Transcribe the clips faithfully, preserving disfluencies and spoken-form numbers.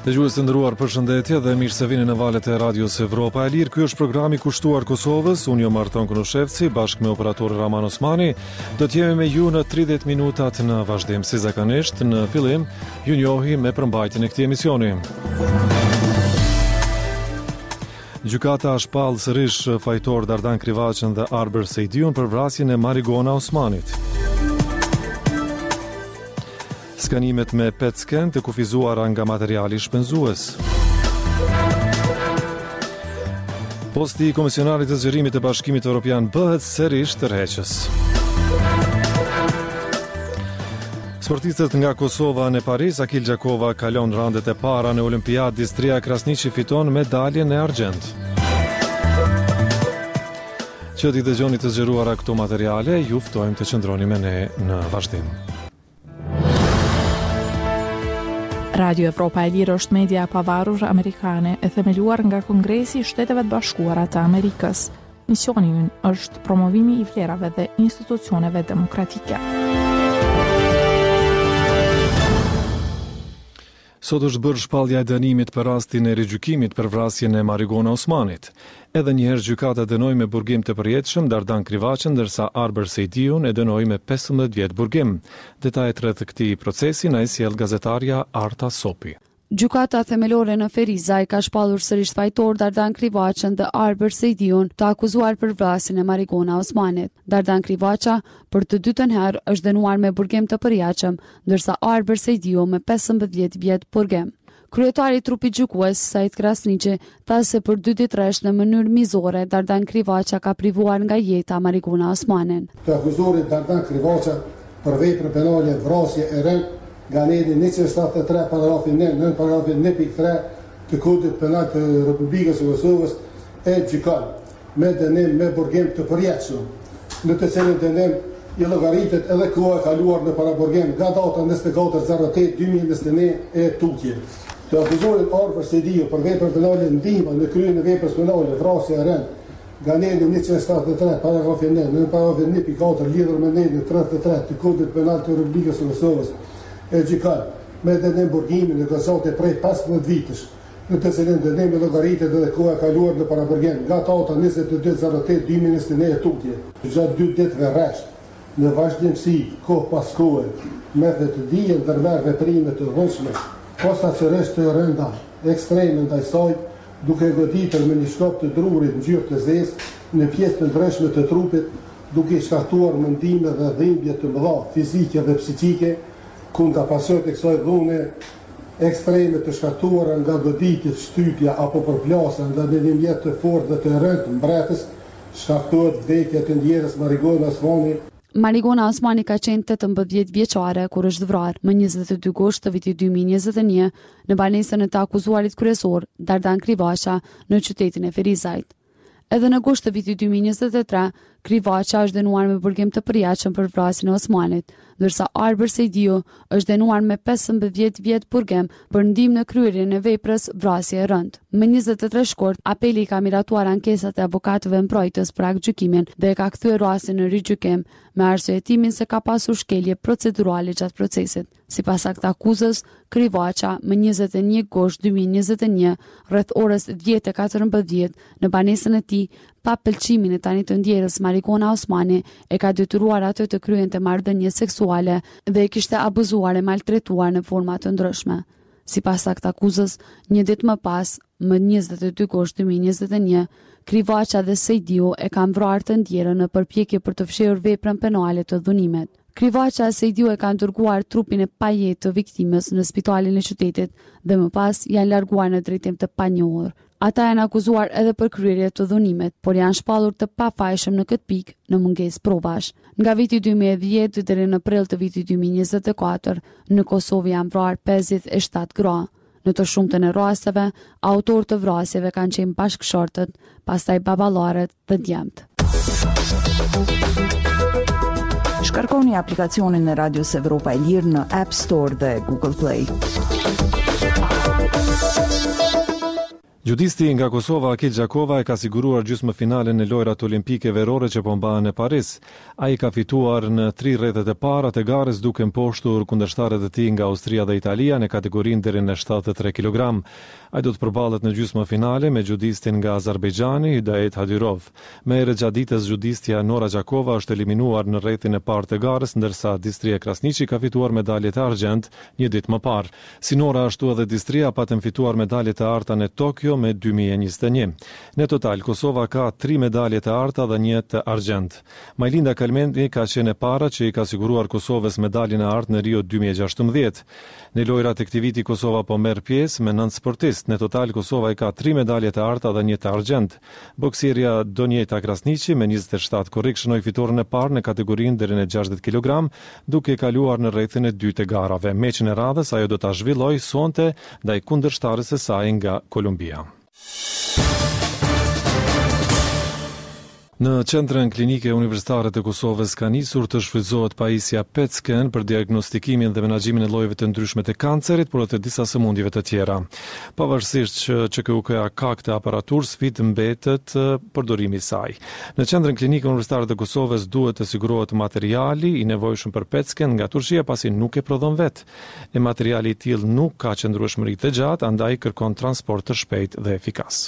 Dëgjues të nderuar, përshëndetje dhe mirë se vini në valët e Radios Evropa e Lirë. Ky është programi kushtuar Kosovës. Unë jam Marton Kunushevci, bashkë me operator Raman Osmani. Do të jemi me ju në tridhjetë minutat në vazhdim. Si zakonisht, në fillim ju njohi me përmbajtjen e këtij emisioni. Gjykata shpall sërish fajtor Dardan Krivaçën dhe Arber Sejdiun për vrasjen e Marigona Osmanit. Skanimet me P E T scan të kufizuara nga materiali shpenzues. Posti i komisionarit të zgjerimit të Bashkimit Evropian bëhet sërish tërheqës. Sportistët nga Kosova në Paris, Akil Gjakova kalon randet e para në Olimpiadës, Tria Krasniqi fiton medaljen e argjend. Që t'i dëgjoni të zgjeruara këto materiale, ju ftojmë të qëndroni me ne në vazhdim. Radio Evropa e Lirë është media e pavarur amerikane e themeluar nga Kongresi i Shteteve të Bashkuara të Amerikës. Misioni i ynë është promovimi i vlerave dhe institucioneve demokratike. Sot është bërë shpallja e dënimit për rastin e rigjykimit për vrasjen e Marigona Osmanit. Edhe një herë gjykata dënoi me burgim të përjetshëm Dardan Krivaçën, ndërsa Arber Sejdiun e dënoi me pesëmbëdhjetë vjet burgim. Detajet rreth këtij procesi na i sjell gazetarja Arta Sopi. Gjykata themelore në Ferizaj ka shpallur sërish fajtor Dardan Krivaçën dhe Arber Sejdiun të akuzuar për vrasjen e Marigona Osmanit. Dardan Krivaça për të dytën herë është dënuar me burgim të përjashëm, ndërsa Arber Sejdiu me pesëmbëdhjetë vjet burgim. Kryetari i trupit gjykues, Sajt Krasniqi, tha se për dy ditë rresht në mënyrë mizore Dardan Krivaça ka privuar nga jeta Marigona Osmanin. Të akuzuarit Dardan Krivaça për veprën penale vrasje e rënë nga anedi njëqind shtatëdhjetë e tre paragrafin një, nën paragrafin një pikë tre të Kodit Penal të Republikës së Kosovës e gjykon me dënim me burgim të përjetshëm, në të cilin dënim i llogaritet edhe koha e kaluar në paraburgim nga data njëzet e katër zero tetë dy mijë e njëzet e një e tutje. Të akuzuarit Arber Sejdiu për veprën penale ndihmë në kryen e veprës penale vrasje e rënë nga anedi njëqind shtatëdhjetë e tre paragrafin një, nën paragrafin një pikë katër lidhur me anedin tridhjetë e tre të Kodit Penal të Republikës së Kosovës e gjykon me dënim burgimin në kazate prej pesëmbëdhjetë vitësh, në të cilin dënim e llogaritet edhe koha e kaluar në paraburgim nga data njëzet e dy zero tetë dy mijë e njëzet e një e tutje. Gjatë dy ditëve rresht, në vazhdimsi, kohë pas kohe, me dhe të dijen ndërmerr veprime të rrëndshme, posaçërisht të rënda, ekstreme ndaj saj, duke goditur me një shkop të drurit ngjyrë të zezë në pjesë të ndryshme të trupit, duke shkaktuar mëndime dhe dhimbje të mëdha fizike dhe psikike, ku nga pasojat e kësaj dhune ekstreme të shkaktuara nga goditjet, shtypja apo përplasja nga ndjenjë të fortë dhe të rëndë mbretës, shkaktohet vdekja të ndjerës Marigona Osmani. Marigona Osmani ka qenë tetëmbëdhjetë vjeçare kur është vrarë më njëzet e dy gusht të vitit dy mijë e njëzet e një në banesën e të akuzuarit kryesor Dardan Krivaça në qytetin e Ferizajt. Edhe në gusht të vitit dy mijë e njëzet e tre, Krivaça është dënuar me burgim të përjashëm për vrasjen e Osmanit, ndërsa Arber Sejdiu është dënuar me pesëmbëdhjetë vjet burgim për ndihmë në kryerjen e veprës vrasje e rënd. Më njëzet e tre shkurt, apeli ka miratuar ankesat e avokatëve mbrojtës për aktgjykimin dhe e ka kthyer rastin në rigjykim me arsyetimin se ka pasur shkelje procedurale gjatë procesit. Sipas akt akuzës, Krivaça më njëzet e një gusht dy mijë e njëzet e një, rreth orës dhjetë e katërmbëdhjetë në banesën e tij, pa pëlqimin e tani të ndjerës Marigona Osmani, e ka detyruar atë të kryente marrëdhënie seksuale dhe e kishte abuzuar e maltretuar në forma të ndryshme. Sipas akt akuzës, një ditë më pas, më njëzet e dy gusht dy mijë e njëzet e një, Krivaça dhe Sejdiu e kanë vrarë të ndjerën në përpjekje për të fshehur veprën penale të dhunimet. Krivaça e Sejdiu e kanë dërguar trupin e pajetë të viktimës në spitalin e qytetit dhe më pas janë larguar në drejtim të panjohur. Ata janë akuzuar edhe për kryerje të dhunimet, por janë shpallur të pafajshëm në këtë pikë në mungesë provash. Nga viti dy mijë e dhjetë deri në prill të vitit dy mijë e njëzet e katër, në Kosovë janë vrarë pesëdhjetë e shtatë gra. Në të shumtën e rasteve, autorë të vrasjeve kanë qenë bashkëshortët, pastaj baballarët dhe djemtë. Shkarkoni aplikacionin e Radios Evropa e Lirë në App Store dhe Google Play. Gjudisti nga Kosova Akil Gjakova e ka siguruar gjysmë finalen e lojrat olimpike verore që po mbahen në Paris. Ai ka fituar në tri rrethet e para të garës duke mposhtur kundërshtarët e tij nga Austria dhe Italia në kategorinë deri në shtatëdhjetë e tre kilogram. Ai do të përballet në gjysmë finale me gjudistin nga Azerbajxhani Hidayet Hadyrov. Më herët gjatë ditës gjudistja Nora Gjakova është eliminuar në rrethin e parë të garës, ndërsa Distria Krasniqi ka fituar medaljet e argjend një ditë më parë. Si Nora ashtu edhe Distria patën fituar medaljet e arta në Tokyo me dy mijë e njëzet e një. Në total, Kosova ka tri medalje të arta dhe një të argjend. Majlinda Kalmendi ka qenë e para që i ka siguruar Kosovës medaljen e artë në Rio dy mijë e gjashtëmbëdhjetë. Në lojrat e këtij viti Kosova po merr pjesë me nëntë sportistë. Në total Kosova i ka tri medalje të arta dhe një të argjend. Boksierja Donjeta Krasniqi me njëzet e shtatë korrik shënoi fitoren e parë në kategorinë deri në gjashtëdhjetë kilogram, duke kaluar në rrethin e dytë të garave. Meqin e radhës ajo do ta zhvillojë sonte ndaj kundërshtares së saj nga Kolumbia. Në Qendrën Klinike Universitare të Kosovës ka nisur të shfrytëzohet pajisja P E T scan për diagnostikimin dhe menaxhimin e llojeve të ndryshme të kancerit, por edhe të disa sëmundjeve të tjera. Pavarësisht që Q K U K-ja ka këtë aparaturë, sfidë mbetet përdorimi i saj. Në Qendrën Klinike Universitare të Kosovës duhet të sigurohet materiali i nevojshëm për P E T scan nga Turqia, pasi nuk e prodhon vetë. E materiali i tillë nuk ka qëndrueshmëri të gjatë, andaj kërkon transport të shpejtë dhe efikas.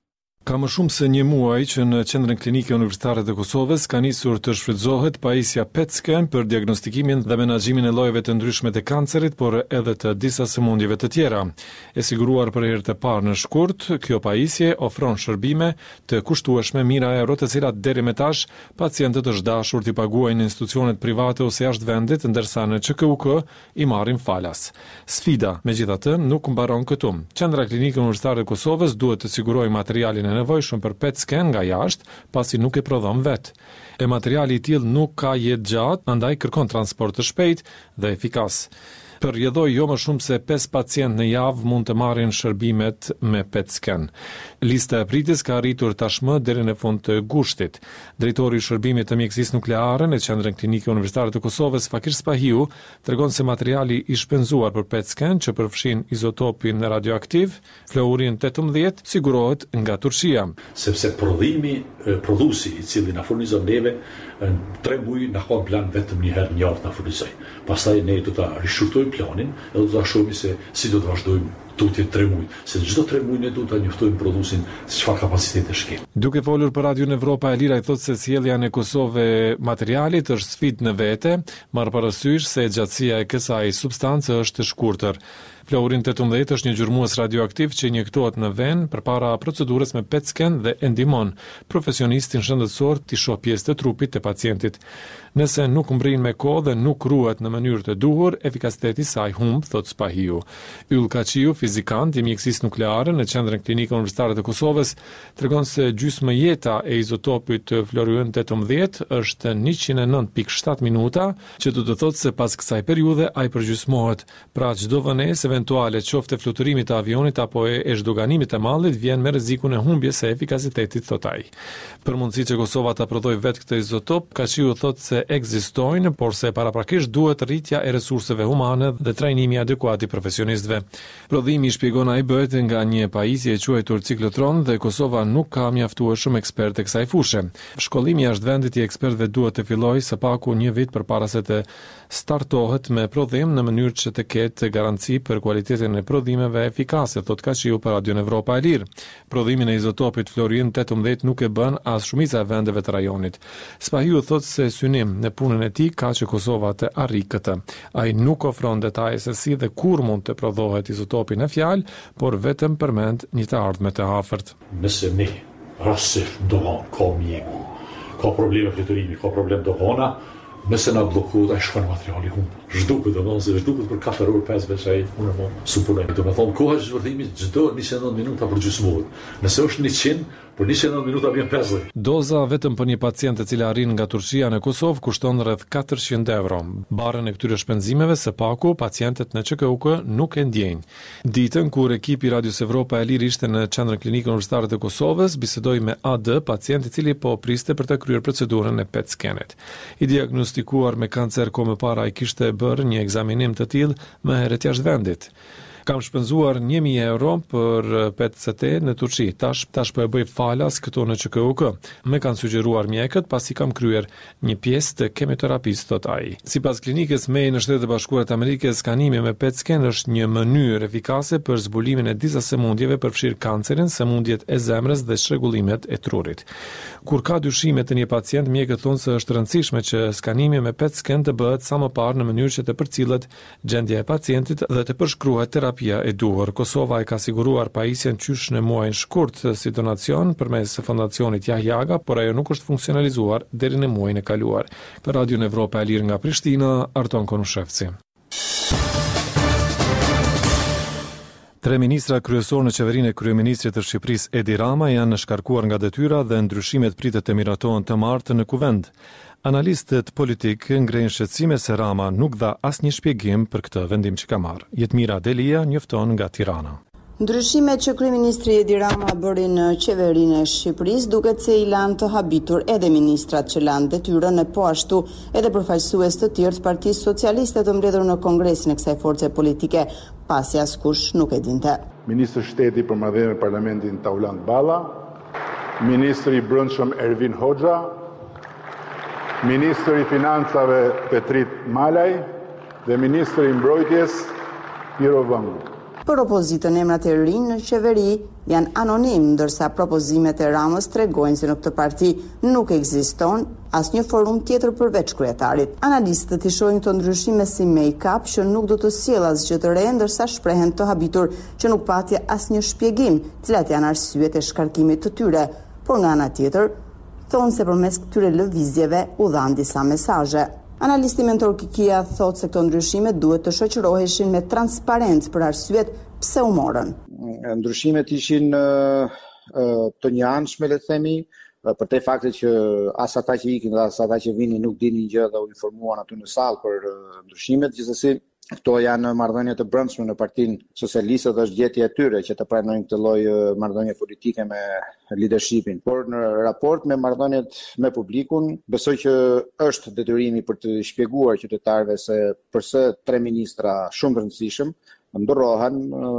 Ka më shumë se një muaj që në Qendrën Klinike Universitare të Kosovës ka nisur të shfrytëzohet pajisja P E T scan për diagnostikimin dhe menaxhimin e llojeve të ndryshme të kancerit, por edhe të disa sëmundjeve të tjera. E siguruar për herë të parë në shkurt, kjo pajisje ofron shërbime të kushtueshme mira euro, të cilat deri më tash pacientët është dashur t'i paguajnë në institucionet private ose jashtë vendit, ndërsa në Q K U K i marrin falas. Sfida, megjithatë, nuk mbaron këtu. Qendra Klinike Universitare e Kosovës duhet të sigurojë materialin e nevojshëm për P E T scan nga jashtë, pasi nuk e prodhon vetë. E materiali i tillë nuk ka jetë gjatë, andaj kërkon transport të shpejtë dhe efikas. Për rrjedhoj jo më shumë se pesë pacientë në javë mund të marrin shërbimet me P E T scan. Lista e pritjes ka arritur tashmë deri në fund të gushtit. Drejtori i shërbimit të mjekësisë nukleare në Qendrën Klinike Universitare të Kosovës, Fakir Spahiu, tregon se materiali i shpenzuar për P E T scan, që përfshin izotopin radioaktiv, fluorin tetëmbëdhjetë, sigurohet nga Turqia. Sepse prodhimi, prodhuesi i cili na furnizon neve tre muaj na ka plan vetëm një herë në javë na furnizoj. Pastaj ne do ta rishurtojmë planin edhe do ta shohim se si do të vazhdojmë tutje tre muaj, se çdo tre muaj ne do ta njoftojmë prodhuesin se çfarë kapaciteti është. Duke folur për Radion Evropa e Lira, i thotë se sjellja në Kosovë materialit është sfidë në vete, marr parasysh se gjatësia e kësaj substance është e shkurtër. Fluorin tetëmbëdhjetë është një gjurmues radioaktiv që injektohet në venë përpara procedurës me P E T scan dhe e ndihmon profesionistin shëndetësor të shohë pjesë të trupit të pacientit. Nëse nuk mbrin me kohë dhe nuk ruhet në mënyrë të duhur, efikasiteti i saj humb, thot Spahiu. Yll Kaqiu, fizikant i mjekësisë nukleare në Qendrën Klinike Universitare të Kosovës, tregon se gjysmë jeta e izotopit të fluorin tetëmbëdhjetë është njëqind e nëntë pikë shtatë minuta, që do të thotë se pas kësaj periudhe ai përgjysmohet. Pra çdo vonesë eventuale, qoftë fluturimit të avionit apo e zhduganimit të mallit, vjen me rrezikun e humbjes së efikasitetit, thot ai. Për mundësi që Kosova ta prodhojë vetë këtë izotop, Kaqiu thotë se ekzistojnë, por se paraprakisht duhet rritja e resurseve humane dhe trajnimi adekuat i profesionistëve. Prodhimi, shpjegon ai, bëhet nga një pajisje e quajtur ciklotron dhe Kosova nuk ka mjaftueshëm ekspertë kësaj fushë. Shkollimi jashtë vendit i ekspertëve duhet të fillojë së paku një vit përpara se të startohet me prodhim, në mënyrë që të ketë garanci për kualitetin e prodhimeve efikase, thot Kaqiu për Radion Evropa e Lirë. Prodhimin e izotopit fluorin tetëmbëdhjetë nuk e bën as shumica e vendeve të rajonit. Spahiu thot se synim në punën e tij ka që Kosova të arrijë këtë. Ai nuk ofron detaje se si dhe kur mund të prodhohet izotopi në fjalë, por vetëm përmend një të ardhme të afërt. Nëse ne rasif dohon, ka mjeku, ka probleme fluturimi, ka problem dohona, nëse na bllokohet ai shkon materiali humb. Zhduket domosdoshmë se zhduket për katër orë pesë veç ai unë më suponoj. Do të thonë koha e zhvërthimit çdo njëzet e nëntë minuta përgjysmohet. Nëse është njëqind, për njëzet e nëntë minuta vjen pesëdhjetë. Doza vetëm për një pacient e cila arrin nga Turqia në Kosovë kushton rreth katërqind euro. Barën e këtyre shpenzimeve së paku pacientët në Q K U K nuk e ndjejnë. Ditën kur ekipi Radios Evropa e Lirë ishte në Qendrën Klinike Universitare të Kosovës, bisedoi me A D, pacient i cili po priste për të kryer procedurën e P E T scanit. I diagnostikuar me kancer kohë më para ai kishte bërë një ekzaminim të tillë më herët jashtë vendit. Kam shpenzuar një mijë euro për P E T C T në Turqi. Tash tash po e bëj falas këtu në Ç K U K. Më kanë sugjeruar mjekët pasi kam kryer një pjesë të kemoterapisë, thot ai. Sipas klinikës May në Shtetet e Bashkuara të Amerikës, skanimi me P E T scan është një mënyrë efikase për zbulimin e disa sëmundjeve, përfshirë kancerin, sëmundjet e zemrës dhe shregullimet e trurit. Kur ka dyshime të një pacient, mjekët thonë se është rëndësishme që skanimi me P E T scan të bëhet sa më parë në mënyrë që të përcillet gjendja e pacientit dhe të përshkruhet terapia e duhur. Kosova e ka siguruar pajisjen qysh në muajin shkurt si donacion përmes fondacionit Yahyaga, por ajo nuk është funksionalizuar deri në muajin e kaluar. Për Radion Evropa e Lirë nga Prishtina, Arton Konushevci. Tre ministra kryesor në qeverinë e kryeministrit të Shqipërisë Edi Rama janë shkarkuar nga detyra dhe ndryshimet pritet të miratohen të martë në kuvend. Analistët politik ngrejnë shqetësime se Rama nuk dha asnjë shpjegim për këtë vendim që ka marrë. Jetmira Delia njofton nga Tirana. Ndryshimet që kryeministri Edi Rama bëri në qeverinë e Shqipërisë duket se i lanë të habitur edhe ministrat që lanë detyrën e po ashtu edhe përfaqësues të tjerë të Partisë Socialiste të mbledhur në kongresin e kësaj force politike, pasi askush nuk e dinte. Ministri i Shtetit për Marrëdhënie me Parlamentin Tauland Balla, Ministri i Brendshëm Ervin Hoxha, Ministri i Financave Petrit Malaj dhe Ministri i Mbrojtjes Piro Vëngu. Për opozitën, emrat e rinj në qeveri janë anonim, ndërsa propozimet e Ramës tregojnë se në këtë parti nuk ekziston asnjë forum tjetër përveç kryetarit. Analistët i shohin këto ndryshime si make-up që nuk do të sjellë asgjë të re, ndërsa shprehen të habitur që nuk pati asnjë shpjegim, cilat janë arsyet e shkarkimit të tyre. Por nga ana tjetër, thonë se përmes këtyre lëvizjeve u dhanë disa mesazhe. Analisti mentor Kikia thotë se këto ndryshime duhet të shoqëroheshin me transparencë për arsyet pse u morën. Ndryshimet ishin uh, uh, të njëanshme, le të themi, uh, për te fakti që as ata që ikin dhe as ata që vinin nuk dinin gjë dhe u informuan aty në sallë për uh, ndryshimet, gjithsesi këto janë marrëdhënie të brendshme në Partinë Socialiste dhe është gjetje e tyre që të pranojnë këtë lloj marrëdhënie politike me leadershipin. Por në raport me marrëdhëniet me publikun, besoj që është detyrimi për të shpjeguar qytetarëve se përse tre ministra shumë të rëndësishëm ndërrohen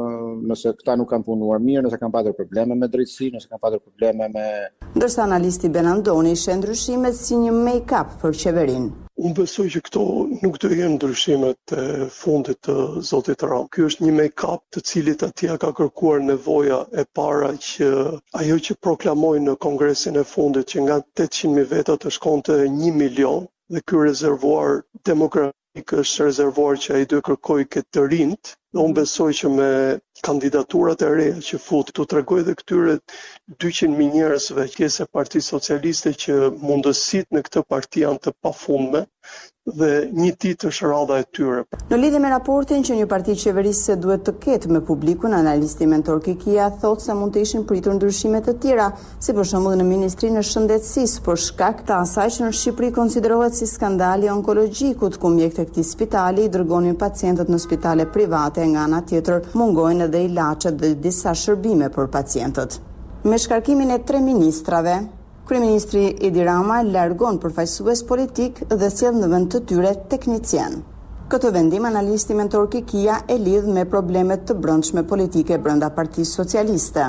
nëse këta nuk kanë punuar mirë, nëse kanë patur probleme me drejtësi, nëse kanë patur probleme me... Ndërsa analisti Benandoni sheh ndryshimet si një make-up për qeverinë. Unë besoj që këto nuk do jenë ndryshimet e fundit të zotit Ram. Ky është një make-up të cilit atij ka kërkuar nevoja e para që ajo që proklamoi në kongresin e fundit që nga tetëqind mijë veta të shkonte një milion dhe ky rezervuar demokratik është rezervuar që ai do kërkojë këtë të rinjt. Dhe unë besoj që me kandidaturat e reja që fut, të tregoj dhe këtyre dyqind mijë njerëzve pjesë e Partisë Socialiste që mundësitë në këtë parti janë të pafundme dhe një ditë është radha e tyre. Në lidhje me raportin që një parti qeverisë duhet të ketë me publikun, analisti mentor Kikia thotë se mund të ishin pritur ndryshime të tjera, si për shembull në Ministrinë e Shëndetësisë, për shkak të asaj që në Shqipëri konsiderohet si skandali onkologjikut, ku mjekët e këtij spitali i dërgonin pacientët në spitale private, nga ana tjetër mungojnë edhe ilaçet dhe disa shërbime për pacientët. Me shkarkimin e tre ministrave, kryeministri Edi Rama largon përfaqësues politik dhe sjell në vend të tyre teknicien. Këtë vendim analisti mentor Kikia e lidh me problemet të brendshme politike brenda Partisë Socialiste.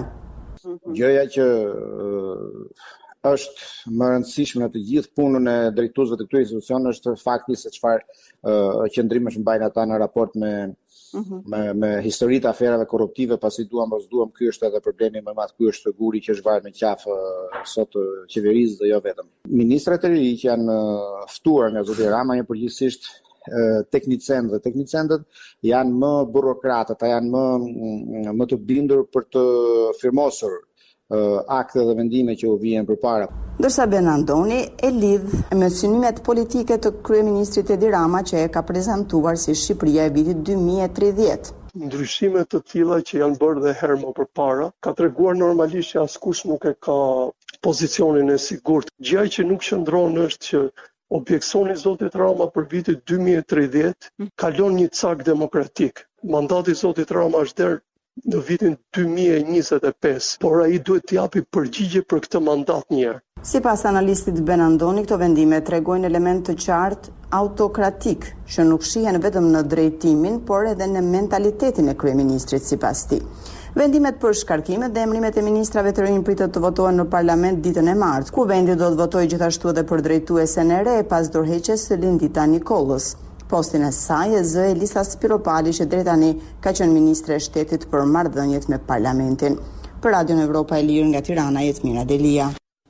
Gjëja që uh, është më rëndësishme në të gjithë punën e drejtuesve të këtyre institucioneve është fakti se çfarë uh, qëndrimesh mbajnë ata në raport me Mm-hmm. me, me historitë aferave korruptive, pasi duam pas duam, ky është edhe problemi më i madh, ky është guri që është varur me qafë sot qeverisë dhe jo vetëm. Ministrat e ri që janë ftuar nga zoti Rama janë përgjithsisht teknicënë dhe teknicënët janë më burokratë, ata janë më më të bindur për të firmosur akte dhe vendime që u vijnë përpara. Ndërsa Benandoni e lidh me synimet politike të kryeministrit Edi Rama që e ka prezantuar si Shqipëria e vitit dy mijë e tridhjetë. Ndryshimet të tilla që janë bërë dhe herë më përpara ka treguar normalisht që askush nuk e ka pozicionin e sigurt. Gjëja që nuk qëndron është që objeksioni i zotit Rama për vitin dy mijë e tridhjetë kalon një cak demokratik. Mandati i zotit Rama është der në vitin dy mijë e njëzet e pesë, por ai duhet të japi përgjigje për këtë mandat një herë. Sipas analistit Benandoni, këto vendime tregojnë element të qartë autokratik, që nuk shihen vetëm në drejtimin, por edhe në mentalitetin e kryeministrit sipas tij. Vendimet për shkarkimet dhe emrimet e ministrave të rinj pritet të votohen në parlament ditën e martë, ku vendi do të votojë gjithashtu edhe për drejtuesen e re pas dorëheqjes së Lindita Nikollës. Postin e saj e zë Elisa Spiropali, që deri tani ka qenë ministre e shtetit për marrëdhëniet me parlamentin. Për Radion Evropa e Lirë nga Tirana, Jetmira Delia.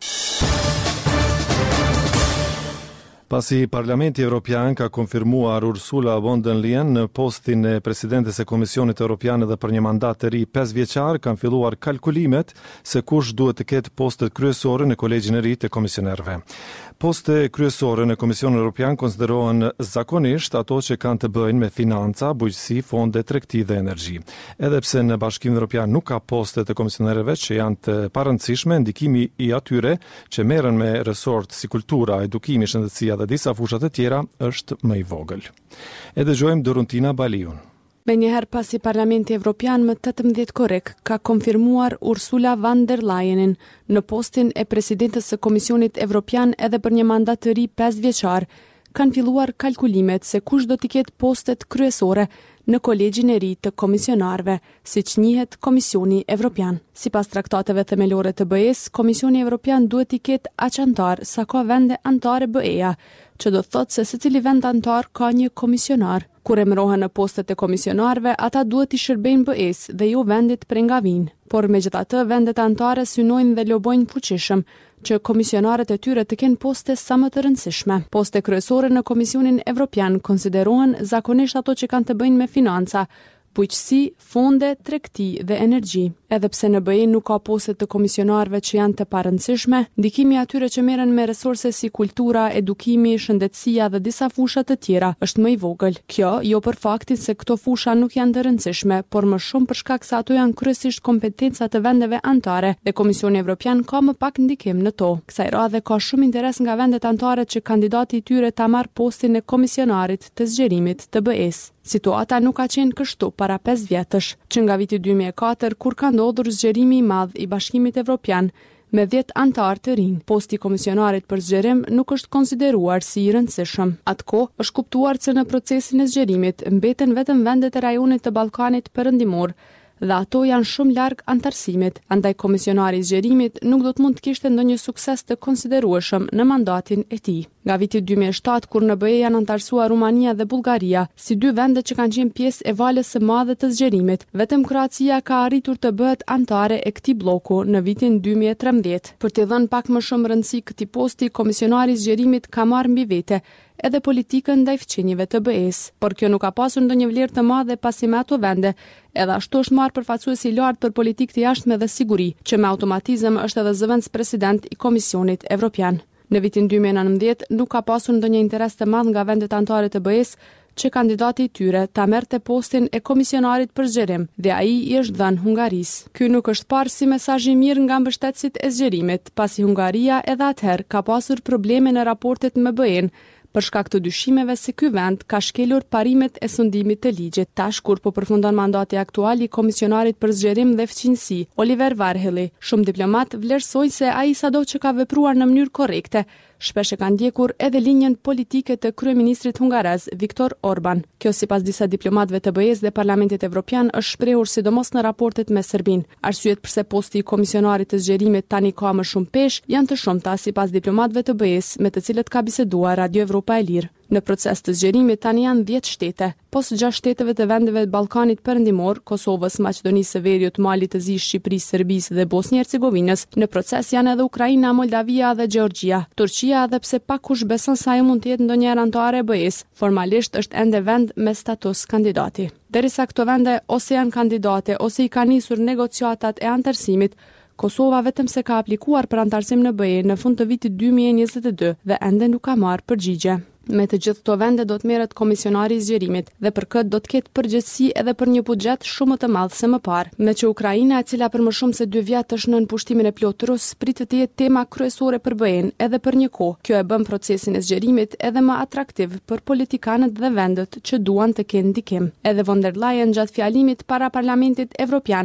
Pasi Parlamenti Evropian ka konfirmuar Ursula von der Leyen në postin e presidentes e Komisionit Evropian edhe për një mandat të ri pesë vjeçar, kanë filluar kalkulimet se kush duhet të ketë postet kryesore në kolegjin e ri të komisionerëve. Postet kryesore në Komisionin Evropian konsiderohen zakonisht ato që kanë të bëjnë me financa, bujqësi, fonde, tregti dhe energji. Edhe pse në Bashkimin Evropian nuk ka poste të komisionerëve që janë të parëndësishme, ndikimi i atyre që merren me resort si kultura, edukimi, shëndetësia dhe disa fushat e tjera është më i vogël. E dëgjojmë Doruntina Baliun. Me njëherë pasi Parlamenti Evropian më tetëmbëdhjetë korrik ka konfirmuar Ursula von der Leyenin në postin e presidentes së Komisionit Evropian edhe për një mandat të ri pesë vjeçar, kanë filluar kalkulimet se kush do t'i ketë postet kryesore në kolegjin e ri të komisionarëve, siç njihet Komisioni Evropian. Sipas traktateve themelore të B E-s, Komisioni Evropian duhet t'i ketë aq antar sa ka vende antare B E-ja, që do thotë se secili vend antar ka një komisionar. Kur emërohen në postet e komisionarëve, ata duhet i shërbejnë B E-s dhe jo vendit prej nga vinë. Por megjithatë, vendet antare synojnë dhe lobojnë fuqishëm që komisionarët e tyre të kenë poste sa më të rëndësishme. Poste kryesore në Komisionin Evropian konsiderohen zakonisht ato që kanë të bëjnë me financa, bujqësi, fonde, tregti dhe energji. Edhe pse në B E nuk ka poste të komisionarëve që janë të parëndësishme, ndikimi atyre që merren me resurse si kultura, edukimi, shëndetësia dhe disa fusha të tjera është më i vogël. Kjo jo për faktin se këto fusha nuk janë të rëndësishme, por më shumë për shkak se ato janë kryesisht kompetenca të vendeve anëtare dhe Komisioni Evropian ka më pak ndikim në to. Kësaj radhe ka shumë interes nga vendet anëtare që kandidati i tyre ta marrë postin e komisionarit të zgjerimit të B E-s. Situata nuk ka qenë kështu para pesë vjetësh, që nga viti dy mijë e katër kur ka ndodhur zgjerimi i madh i Bashkimit Evropian me dhjetë antar të rinj. Posti i komisionarit për zgjerim nuk është konsideruar si i rëndësishëm. Atko është kuptuar se në procesin e zgjerimit mbeten vetëm vendet e rajonit të Ballkanit Perëndimor dhe ato janë shumë larg antarësimit, andaj komisionari i zgjerimit nuk do të mund të kishte ndonjë sukses të konsiderueshëm në mandatin e tij. Nga viti dy mijë e shtatë, kur në B E janë antarësuar Rumania dhe Bullgaria, si dy vende që kanë qenë pjesë e valës së madhe të zgjerimit, vetëm Kroacia ka arritur të bëhet anëtare e këtij bloku në vitin dy mijë e trembëdhjetë. Për t'i dhënë pak më shumë rëndësi këtij posti, komisionari i zgjerimit ka marrë mbi vete edhe politikën ndaj fqinjeve të B E-s, por kjo nuk ka pasur ndonjë vlerë të madhe pasi me ato vende edhe ashtu është marrë përfaqësuesi i lartë për politikë të jashtme dhe siguri, që me automatizëm është edhe zëvendës president i Komisionit Evropian. Në vitin dy mijë e nëntëdhjetë nuk ka pasur ndonjë interes të madh nga vendet anëtare të B E-s që kandidati i tyre ta merrte postin e komisionarit për zgjerim dhe ai i është dhënë Hungarisë. Ky nuk është parë si mesazh i mirë nga mbështetësit e zgjerimit, pasi Hungaria edhe atëherë ka pasur probleme në raportet me B E-n për shkak të dyshimeve se ky vend ka shkelur parimet e sundimit të ligjit. Tash kur po përfundon mandati aktual i komisionarit për zgjerim dhe fqinjësi, Oliver Varhelyi, shumë diplomat vlerësojnë se ai sado që ka vepruar në mënyrë korrekte, shpesh e ka ndjekur edhe linjën politike të kryeministrit hungarez Viktor Orban. Kjo sipas disa diplomatëve të B E-s dhe Parlamentit Evropian është shprehur sidomos në raportet me Serbinë. Arsyet pse posti i komisionarit të zgjerimit tani ka më shumë peshë janë të shumta sipas diplomatëve të B E-s me të cilët ka biseduar Radio Evropa e Lirë. Në proces të zgjerimit tani janë dhjetë shtete, pos gjashtë shteteve të vendeve të Ballkanit Perëndimor, Kosovës, Maqedonisë së Veriut, Malit të Zi, Shqipërisë, Serbisë dhe Bosnjë Hercegovinës. Në proces janë edhe Ukraina, Moldavia dhe Gjeorgjia. Turqia, edhe pse pak kush beson se ajo mund të jetë ndonjëherë anëtare e B E-s, formalisht është ende vend me status kandidati. Derisa këto vende ose janë kandidate ose i kanë nisur negociatat e antarësimit, Kosova vetëm se ka aplikuar për antarësim në B E në fund të vitit dy mijë e njëzet e dy dhe ende nuk ka marrë përgjigje. Me të gjithë këto vende do të merret komisionari i zgjerimit dhe për këtë do të ketë përgjegjësi edhe për një buxhet shumë më të madh se më parë. Me që Ukraina, e cila për më shumë se dy vjet është nën pushtimin e plotë rus, pritet të jetë tema kryesore për B E-n edhe për një kohë. Kjo e bën procesin e zgjerimit edhe më atraktiv për politikanët dhe vendet që duan të kenë ndikim. Edhe von der Leyen gjatë fjalimit para Parlamentit Evropian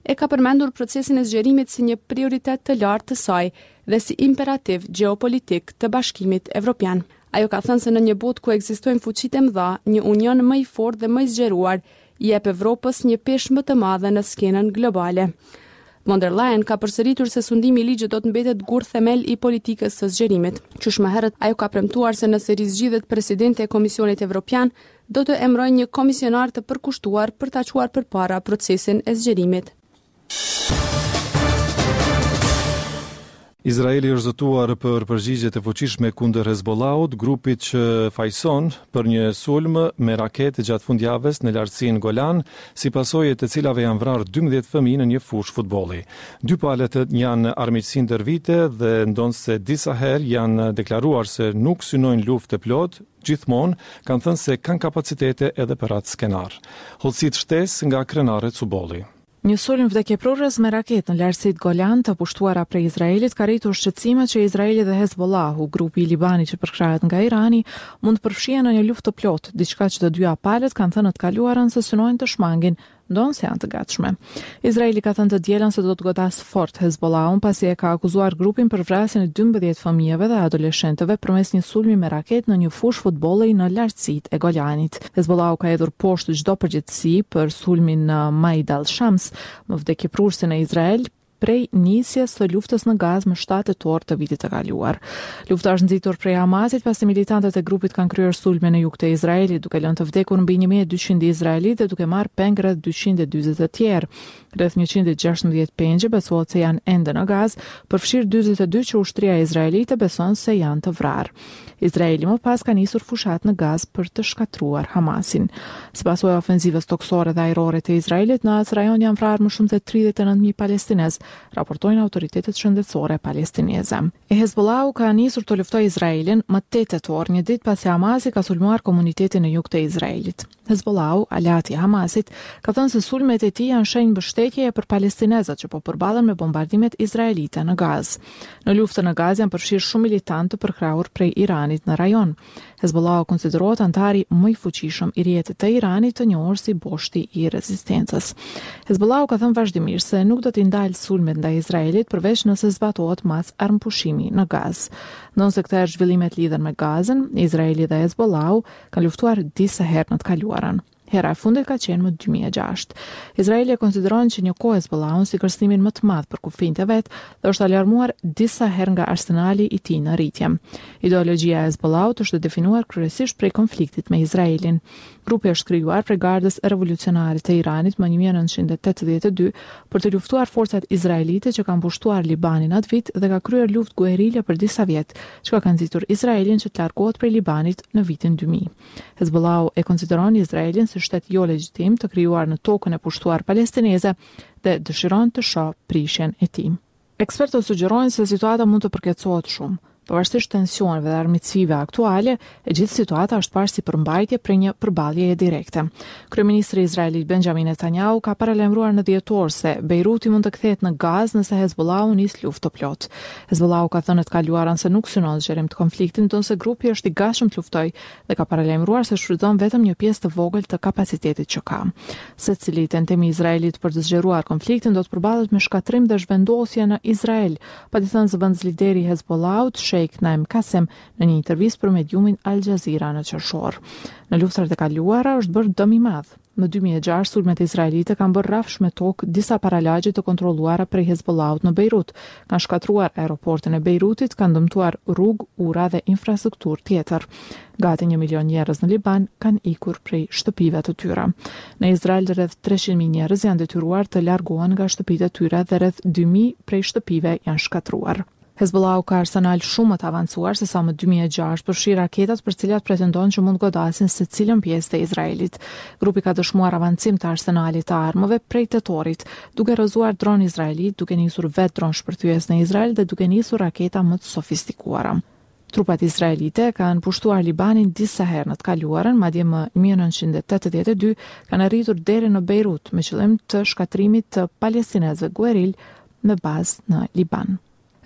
e ka përmendur procesin e zgjerimit si një prioritet të lartë të saj dhe si imperativ gjeopolitik të Bashkimit Evropian. Ajo ka thënë se në një botë ku ekzistojnë fuqitë e mëdha, një union më i fortë dhe më i zgjeruar i jep Evropës një peshë më të madhe në skenën globale. Von der Leyen ka përsëritur se sundimi i ligjit do të mbetet gur themel i politikës së zgjerimit. Qysh më herët, ajo ka premtuar se nëse rizgjidhet presidente e Komisionit Evropian, do të emërojë një komisionar të përkushtuar për ta çuar përpara procesin e zgjerimit. Izraeli është zëtuar për përgjigjet e fuqishme kundër Hezbollahut, grupit që fajson për një sulm me raketë gjatë fundjavës në lartësinë Golan, si pasojë të cilave janë vrarë dymbëdhjetë fëmijë në një fushë futbolli. Dy palët janë armiqësi ndër vite dhe ndonse disa herë janë deklaruar se nuk synojnë luftë plot, gjithmonë kanë thënë se kanë kapacitete edhe për atë skenar. Hollësitë shtesë nga krenarët Subolli. Një sulm vdekjeprurës me raketë në lartësitë Golan të pushtuara prej Izraelit ka rritur shqetësimet që Izraeli dhe Hezbollahu, grupi i Libanit që përkrahet nga Irani, mund të përfshihen në një luftë të plotë, diçka që të dyja palët kanë thënë të kaluarën se synojnë të shmangin, ndonë se janë të gatshme. Izraeli ka thënë të dielën se do të godasë fort Hezbollahun pasi e ka akuzuar grupin për vrasjen e dymbëdhjetë fëmijëve dhe adoleshentëve përmes një sulmi me raketë në një fushë futbolli në lartësitë e Golanit. Hezbollahu ka hedhur poshtë çdo përgjegjësi për sulmin në Maid al-Shams, më vdekjeprurësin e Izrael prej nisjes së luftës në Gaz më shtatë tetor të vitit të kaluar. Lufta është nxitur prej Hamasit pasi militantët e grupit kanë kryer sulme në jug të Izraelit, duke lënë të vdekur mbi një mijë e dyqind izraelitë dhe duke marrë peng rreth dyqind e njëzet të tjerë. Rreth njëqind e gjashtëmbëdhjetë pengje besohet se janë ende në Gaz, përfshirë dyzet e dy që ushtria izraelite beson se janë të vrarë. Izraeli më pas ka nisur fushat në Gaz për të shkatruar Hamasin. Si pasojë e ofenzivës toksore dhe ajrore të Izraelit, në atë rajon janë vrarë më shumë se tridhjetë e nëntë mijë palestinez, raportojnë autoritetet shëndetësore palestineze. E Hezbollahu ka nisur të luftojë Izraelin më tetë tetor, një ditë pasi Hamasi ka sulmuar komunitetin në jug të Izraelit. Hezbollahu, aleati i Hamasit, ka thënë se sulmet e tij janë shenjë mbështetjeje për palestinezët që po përballen me bombardimet izraelite në Gaz. Në luftën në Gaz janë përfshirë shumë militantë të përkrahur prej Iranit në rajon. Hezbollahu konsiderohet antari më i fuqishëm i rjetit të Iranit, të njohur si boshti i rezistencës. Hezbollahu ka thënë vazhdimisht se nuk do të ndalë sulmet ndaj Izraelit përveç nëse zbatohet mas armpushimi në Gaz. Ndonse këto zhvillimet lidhen me Gazën, Izraeli dhe Hezbollahu kanë luftuar disa herë në të kaluarën. Hera e fundit ka qenë më dy mijë e gjashtë. Izraeli e konsideron që një kohë Hezbollahun si kërcënimin më të madh për kufijtë e vet dhe është alarmuar disa herë nga arsenali i tij në rritje. Ideologjia e Hezbollahut është definuar kryesisht prej konfliktit me Izraelin. Grupi është krijuar prej Gardës Revolucionare të Iranit më një mijë e nëntëqind e tetëdhjetë e dy për të luftuar forcat izraelite që kanë pushtuar Libanin atë vit dhe ka kryer luftë guerile për disa vjet, që ka nxitur Izraelin që të largohet prej Libanit në vitin dy mijë. Hezbollahu e konsideron Izraelin si shtet jo legjitim të krijuar në tokën e pushtuar palestineze dhe dëshiron të shohë prishjen e tij. Ekspertët sugjerojnë se situata mund të përkeqësohet shumë. Pavarësisht tensioneve dhe armiqësive aktuale, e gjithë situata është parë si përmbajtje për një përballje direkte. Kryeministri izraelit Benjamin Netanyahu ka paralajmëruar në dhjetor se Beiruti mund të kthehet në Gaz nëse Hezbollahu nis luftë të plot. Hezbollahu ka thënë të kaluarën se nuk synon zgjerim të konfliktit, ndonse grupi është i gatshëm të luftojë dhe ka paralajmëruar se shfrytëzon vetëm një pjesë të vogël të kapacitetit që ka. Secili tentimi i Izraelit për të zgjeruar konfliktin do të përballet me shkatrim dhe zhvendosje në Izrael, pati thënë zëvendëslideri i Hezbollahut Sheikh Naim Kasem në një intervistë për mediumin Al Jazeera në qershor. Në luftrat e kaluara është bërë dëm i madh. Në dy mijë e gjashtë sulmet izraelite kanë bërë rrafsh me tokë disa paralagje të kontrolluara prej Hezbollahut në Beirut, kanë shkatruar aeroportin e Beirutit, kanë dëmtuar rrugë, ura dhe infrastrukturë tjetër. Gati një milion njerëz në Liban kanë ikur prej shtëpive të tyre. Në Izrael rreth treqind mijë njerëz janë detyruar të largohen nga shtëpitë e tyre dhe rreth dy mijë prej shtëpive janë shkatruar. Hezbollahu ka arsenal shumë më të avancuar se sa më dy mijë e gjashtë, përfshi raketat për cilat pretendon që mund godasin secilën pjesë të Izraelit. Grupi ka dëshmuar avancim të arsenalit të armëve prej tetorit, duke rrëzuar dron izraelit, duke nisur vetë dron shpërthyes në Izrael dhe duke nisur raketa më të sofistikuara. Trupat izraelite kanë pushtuar Libanin disa herë në të kaluarën, madje më një mijë e nëntëqind e tetëdhjetë e dy kanë arritur deri në Beirut me qëllim të shkatrimit të palestinezëve gueril me bazë në Liban.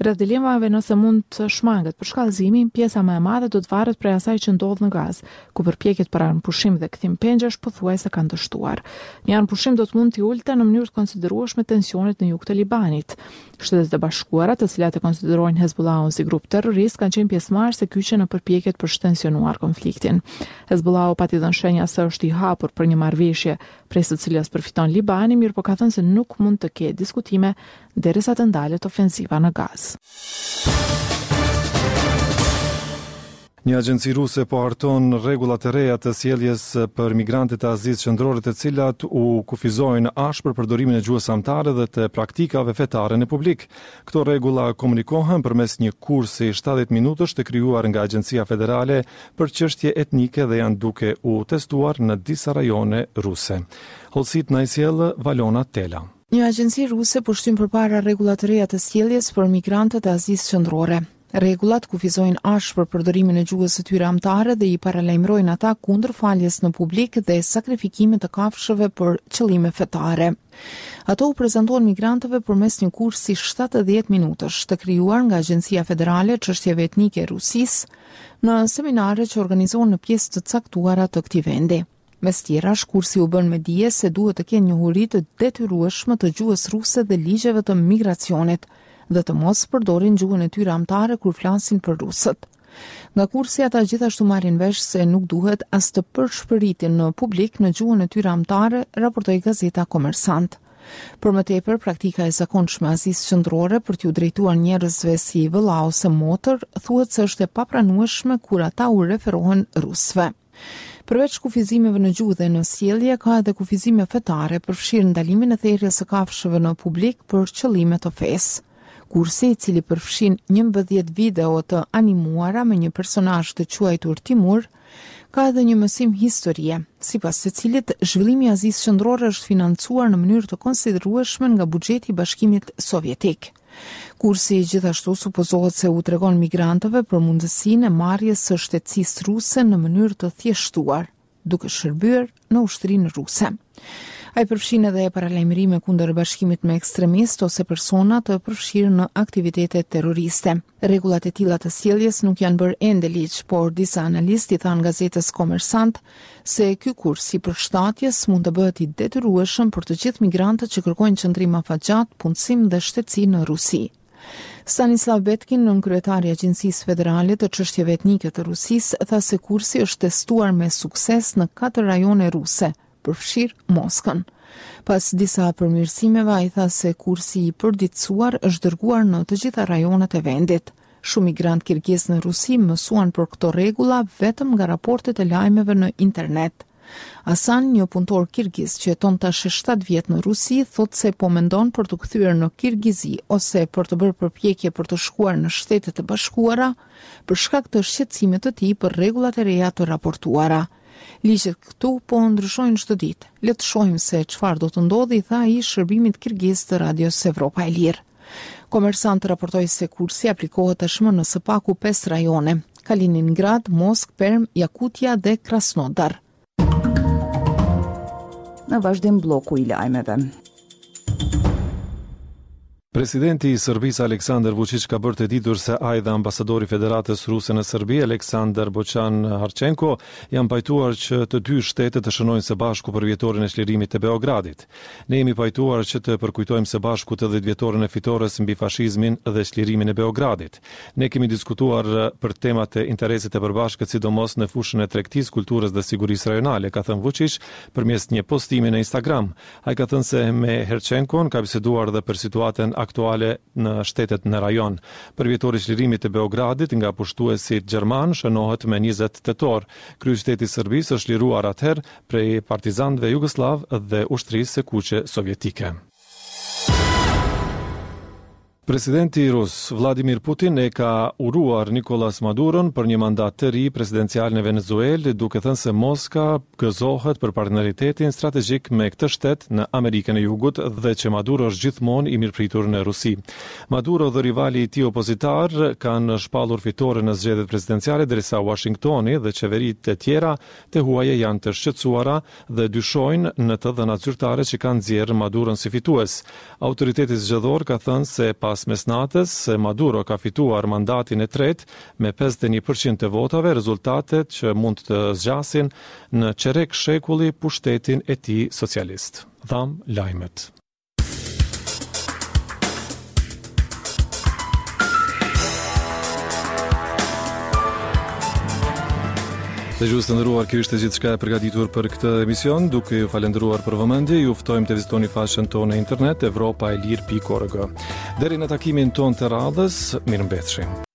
Rreth dilemave nëse mund të shmanget për shkallëzimi, pjesa më e madhe do të varet prej asaj që ndodh në Gazë, ku përpjekjet për anëpushim dhe kthim pengjesh pothuajse kanë dështuar. Një anëpushim do të mund t'i ulte në mënyrë të konsiderueshme tensionet në jug të Libanit. Shtetet e Bashkuara, të cilat e konsiderojnë Hezbollahun si grup terrorist, kanë qenë pjesëmarrëse kyçe në përpjekjet për shtensionuar konfliktin. Hezbollahu pati dhënë shenja se është i hapur për një marrëveshje prej së cilës përfiton Libani, mirë po ka thënë se nuk mund të ketë diskutime derisa të ndalet ofensiva në Gazë. Një agjenci ruse po harton rregullat e reja të sjelljes për migrantët e Azisë Qendrore, të cilat u kufizojnë ashpër përdorimin e gjuhës amtare dhe të praktikave fetare në publik. Këto rregulla komunikohen përmes një kursi shtatëdhjetë minutësh të krijuar nga Agjencia Federale për çështje etnike dhe janë duke u testuar në disa rajone ruse. Hollësit na i sjell Valona Tela. Një agjenci ruse po shtyn përpara rregullat e reja të sjelljes për migrantët e Azisë Qendrore. Rregullat kufizojnë ashpër përdorimin e gjuhës së tyre amtare dhe i paralajmërojnë ata kundër faljes në publik dhe sakrifikimit të kafshëve për qëllime fetare. Ato u prezantohen migrantëve përmes një kursi shtatëdhjetë minutësh të krijuar nga Agjencia Federale Çështjeve Etnike e Rusisë në seminare që organizohen në pjesë të caktuara të këtij vendi. Mes tjerash, kursi u bën me dije se duhet të kenë njohuri të detyrueshme të gjuhës ruse dhe ligjeve të migracionit dhe të mos përdorin gjuhën e tyre amtare kur flasin për rusët. Nga kursi ata gjithashtu marrin vesh se nuk duhet as të përshpëritin në publik në gjuhën e tyre amtare, raportoi gazeta Komersant. Për më tepër, praktika e zakonshme e Azisë Qendrore për t'u drejtuar njerëzve si vëlla ose motër thuhet se është e papranueshme kur ata u referohen rusëve. Përveç kufizimeve në gjuhë dhe në sjellje, ka edhe kufizime fetare, përfshirë ndalimin e thirrjes së kafshëve në publik për qëllime të fesë. Kursi, i cili përfshin njëmbëdhjetë video të animuara me një personazh të quajtur Timur, ka edhe një mësim historie, sipas të cilit zhvillimi i Azisë Qendrore është financuar në mënyrë të konsiderueshme nga buxheti i Bashkimit Sovjetik. Kursi gjithashtu supozohet se u tregon migrantëve për mundësinë e marrjes së shtetësisë ruse në mënyrë të thjeshtuar, duke shërbyer në ushtrinë ruse. Ai përfshin edhe paralajmërime kundër bashkimit me ekstremistë ose persona të përfshirë në aktivitete terroriste. Rregullat e tilla të sjelljes nuk janë bërë ende ligj, por disa analistë i thanë gazetës Komersant se ky kurs i përshtatjes mund të bëhet i detyrueshëm për të gjithë migrantët që kërkojnë qëndrim afatgjat, punësim dhe shtetësi në Rusi. Stanislav Betkin, nënkryetari i Agjencisë Federale të Çështjeve Etnike të Rusisë, tha se kursi është testuar me sukses në katër rajone ruse, përfshirë Moskën. Pas disa përmirësimeve, ai tha se kursi i përditësuar është dërguar në të gjitha rajonet e vendit. Shumë migrant kirgiz në Rusi mësuan për këto rregulla vetëm nga raportet e lajmeve në internet. Asan, një punëtor kirgiz që jeton tash shtatë vjet në Rusi, thotë se po mendon për të kthyer në Kirgizi ose për të bërë përpjekje për të shkuar në Shtetet e Bashkuara për shkak të shqetësimit të tij për rregullat e reja të raportuara. Ligjet këtu po ndryshojnë çdo ditë. Le të shohim se çfarë do të ndodhi, tha ai shërbimit kirgiz të Radios Evropa e Lirë. Komersant raportoi se kursi aplikohet tashmë në së paku pesë rajone: Kaliningrad, Moskë, Perm, Jakutia dhe Krasnodar. Në vazhdim bloku i lajmeve. Presidenti i Serbisë Aleksandar Vučić ka bërë të ditur se ai dhe ambasadori i Federatës Ruse në Serbi, Aleksandar Boçan Harçenko, janë pajtuar që të dy shtetet të shënojnë së bashku për vjetorin e çlirimit të Beogradit. Ne jemi pajtuar që të përkujtojmë së bashku të dhjetë vjetorin e fitores mbi fashizmin dhe çlirimin e Beogradit. Ne kemi diskutuar për temat e interesit të përbashkët, sidomos në fushën e tregtisë, kulturës dhe sigurisë rajonale, ka thënë Vučić përmes një postimi në Instagram. Ai ka thënë se me Harçenkon ka biseduar dhe për situatën aktuale në shtetet në rajon. Për vjetori i çlirimit të Beogradit nga pushtuesit gjerman shënohet me njëzet tetor. Kryeqyteti i Serbisë është liruar atëherë prej partizanëve jugosllav dhe ushtrisë së kuqe sovjetike. Presidenti rus Vladimir Putin e ka uruar Nicolas Maduron për një mandat të ri presidencial në Venezuelë, duke thënë se Moska gëzohet për partneritetin strategjik me këtë shtet në Amerikën e Jugut dhe që Maduro është gjithmonë i mirëpritur në Rusi. Maduro dhe rivali i tij opozitar kanë shpallur fitore në zgjedhjet presidenciale, derisa Washingtoni dhe qeveritë e tjera të huaje janë të shqetësuara dhe dyshojnë në të dhënat zyrtare që kanë nxjerrë Maduron si fitues. Autoriteti zgjedhor ka thënë se pas pas mesnatës se Maduro ka fituar mandatin e tretë me pesëdhjetë e një përqind të votave, rezultatet që mund të zgjasin në çerek shekulli pushtetin e tij socialist. Dham lajmet. Dhe gjusë të ndëruar, kjo ishte gjithçka e përgatitur për këtë emision, duke ju falendëruar për vëmendje, ju ftojmë të vizitoni faqen tonë në internet evropaelir pikë org. Deri në takimin tonë të radhës, mirëmbëfshi.